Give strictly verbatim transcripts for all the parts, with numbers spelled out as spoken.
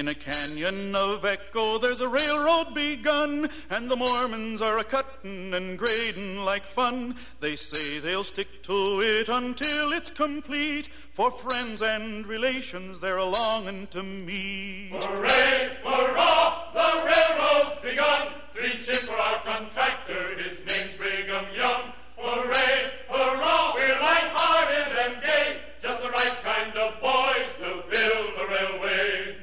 In a canyon of echo there's a railroad begun, and the Mormons are a-cuttin' and gradin' like fun. They say they'll stick to it until it's complete, for friends and relations they're a-longin' to meet. Hooray, hurrah, the railroad's begun. Three cheers for our contractor, his name's Brigham Young. Hooray, hurrah, we're light-hearted and gay, just the right kind of boys to build the railway.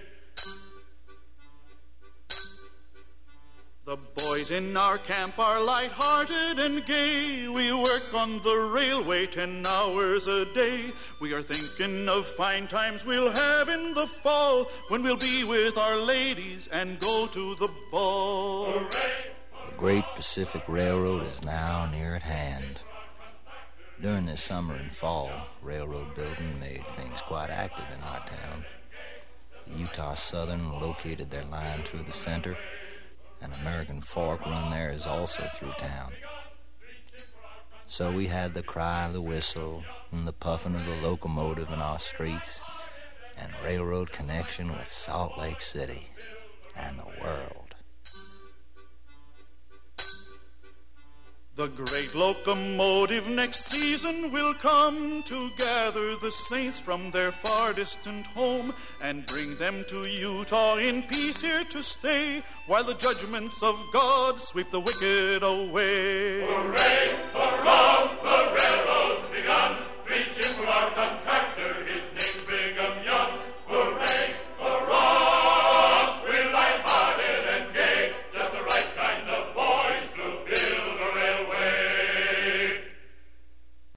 The boys in our camp are light-hearted and gay. We work on the railway ten hours a day. We are thinking of fine times we'll have in the fall, when we'll be with our ladies and go to the ball. Hooray! The Great Pacific Railroad is now near at hand. During this summer and fall, railroad building made things quite active in our town. The Utah Southern located their line through the center, and American Fork run theirs also through town. So we had the cry of the whistle and the puffing of the locomotive in our streets, and railroad connection with Salt Lake City and the world. The great locomotive next season will come to gather the saints from their far distant home and bring them to Utah in peace here to stay, while the judgments of God sweep the wicked away.